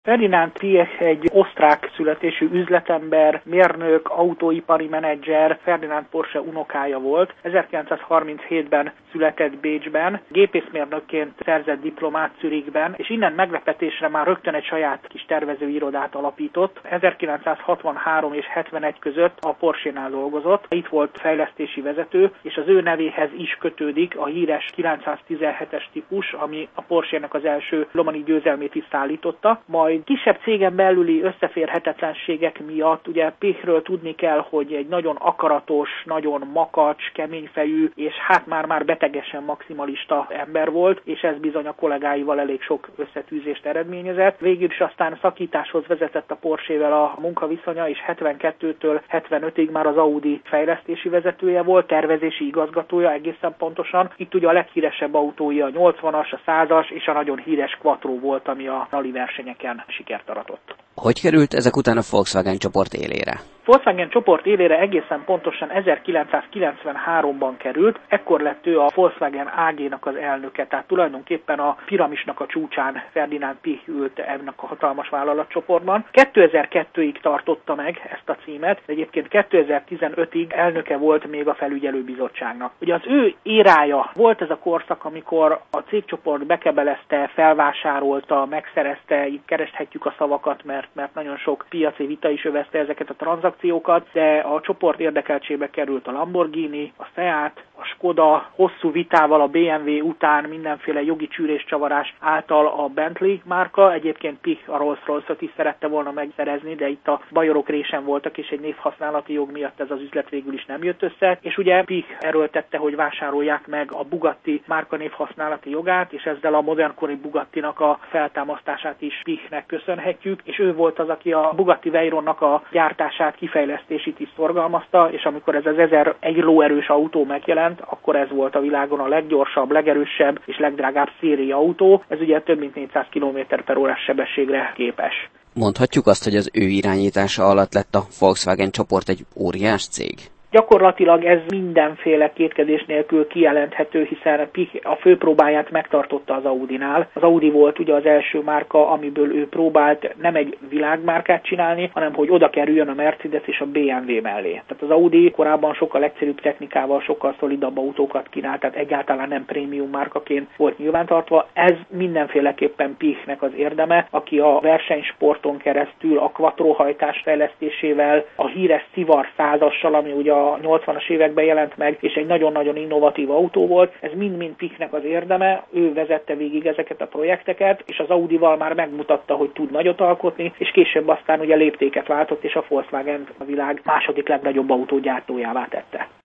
Ferdinand Piëch egy osztrák születésű üzletember, mérnök, autóipari menedzser, Ferdinand Porsche unokája volt. 1937-ben született Bécsben, gépészmérnökként szerzett diplomát Zürichben, és innen meglepetésre már rögtön egy saját kis tervezőirodát alapított. 1963 és 71 között a Porsche-nál dolgozott. Itt volt fejlesztési vezető, és az ő nevéhez is kötődik a híres 917-es típus, ami a Porsche-nek az első lomani győzelmét is szállította. Majd kisebb cégen belüli összeférhetetlenségek miatt, ugye Piëchről tudni kell, hogy egy nagyon akaratos, nagyon makacs, keményfejű, és hát már betegesen maximalista ember volt, és ez bizony a kollégáival elég sok összetűzést eredményezett. Végül is aztán szakításhoz vezetett a Porsche-vel a munkaviszonya, és 72-től 75-ig már az Audi fejlesztési vezetője volt, tervezési igazgatója egészen pontosan. Itt ugye a leghíresebb autója a 80-as, a 100-as és a nagyon híres Quattro volt, ami a rali versenyeken sikert aratott. Hogy került ezek után a Volkswagen csoport élére? Volkswagen csoport élére egészen pontosan 1993-ban került, ekkor lett ő a Volkswagen AG-nak az elnöke, tehát tulajdonképpen a piramisnak a csúcsán Ferdinand Piëch ült ennek a hatalmas vállalatcsoportban. 2002-ig tartotta meg ezt a címet, de egyébként 2015-ig elnöke volt még a felügyelőbizottságnak. Ugye az ő érája volt ez a korszak, amikor a cégcsoport bekebelezte, felvásárolta, megszerezte, itt kereshetjük a szavakat, mert nagyon sok piaci vita is övezte ezeket a tranzakciókat, de a csoport érdekeltségbe került a Lamborghini, a Seat, a Skoda, hosszú vitával a BMW után mindenféle jogi csűréscsavarás által a Bentley márka. Egyébként Piëch a Rolls-Royce-ot is szerette volna megszerezni, de itt a bajorok résen voltak, és egy névhasználati jog miatt ez az üzlet végül is nem jött össze. És ugye Piëch erőltette, hogy vásárolják meg a Bugatti márka névhasználati jogát, és ezzel a modernkori Bugattinak a feltámasztását is Piëchnek köszönhetjük, és ő volt az, aki a Bugatti Veyronnak a gyártását, kifejlesztését is szorgalmazta, és amikor ez az 1001 lóerős autó megjelent, akkor ez volt a világon a leggyorsabb, legerősebb és legdrágább széria autó. Ez ugye több mint 400 km/h sebességre képes. Mondhatjuk azt, hogy az ő irányítása alatt lett a Volkswagen csoport egy óriás cég? Gyakorlatilag ez mindenféle kétkedés nélkül kijelenthető, hiszen Piëch a főpróbáját megtartotta az Audinál. Az Audi volt ugye az első márka, amiből ő próbált nem egy világmárkát csinálni, hanem hogy oda kerüljön a Mercedes és a BMW mellé. Tehát az Audi korábban sokkal egyszerűbb technikával, sokkal szolidabb autókat kínált, tehát egyáltalán nem prémium márkaként volt nyilvántartva. Ez mindenféleképpen Piëchnek az érdeme, aki a versenysporton keresztül a Quattro hajtás fejlesztésével, a híres Szivar 100-assal, ami ugye a 80-as években jelent meg, és egy nagyon-nagyon innovatív autó volt. Ez mind-mind Piëchnek az érdeme, ő vezette végig ezeket a projekteket, és az Audival már megmutatta, hogy tud nagyot alkotni, és később aztán ugye léptéket váltott, és a Volkswagen a világ második legnagyobb autógyártójává tette.